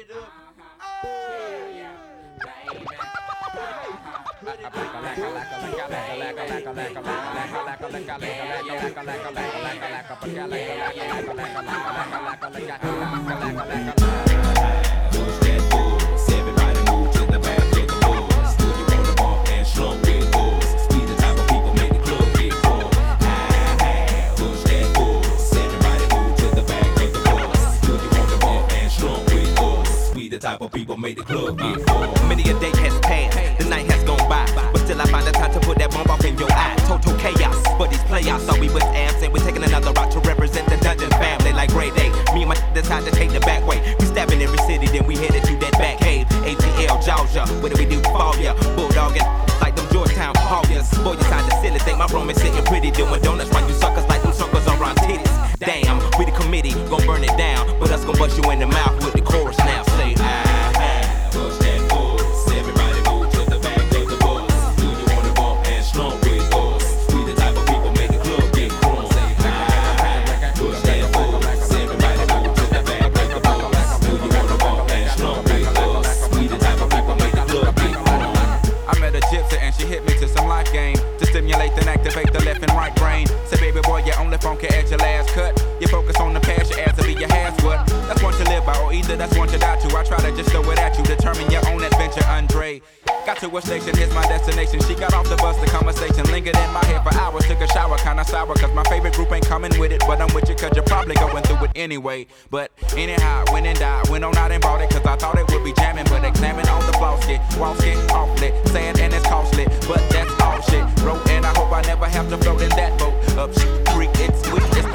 Everybody move to the back of the bus. Do you wanna bump and slump with us? We the type of people make the club get full. Push that bus. Everybody move to the back of the bus. Do you wanna bump and slump with us? We the type of people make the club get full. Many a day has passed, the night has gone by, but still I find the time to put that bomb off in your eye. Total chaos, but these playoffs thought we was absent. We're taking another route to represent the Dungeon family like Grey Day. Me and my decide to take the back way. We stabbing every city, then we headed to that back cave. ATL, Georgia, what do we do for ya? Bulldogging like them Georgetown Hoggers. Boy, you sound silly, think my room is sitting pretty, doing donuts while you suckers like them suckers around titties. Damn, we the committee, gon' burn it down, but us gon' bust you in the mouth with the chorus now. Say, Push that bus. Everybody move to the back of the bus. Do you wanna bump and slump with us? We the type of people make the club get crunk. Push that bus. Everybody move to the back of the bus. Do you wanna bump and slump with us? We the type of people make the club get crunk. I met a gypsy and she hit me to some life game to stimulate and activate the left and right brain. Say, baby boy, you only funky at your last cut. You focus on the past, your ass to be your has what? That's one to live by, or either that's one to die to. I try to just throw it at you, determine your own adventure, Andre. Got to a station, here's my destination. She got off the bus, the conversation lingered in my head for hours. Took a shower, kinda sour, cause my favorite group ain't coming with it. But I'm with you, cause you're probably going through it anyway. But anyhow, went and died, went on out and bought it, cause I thought it would be jamming. But examine all the flaws, walls get awfully sad and it's costly. But that's all shit, bro, and I hope I never have to float in that boat. Up shit creek, it's sweet, it's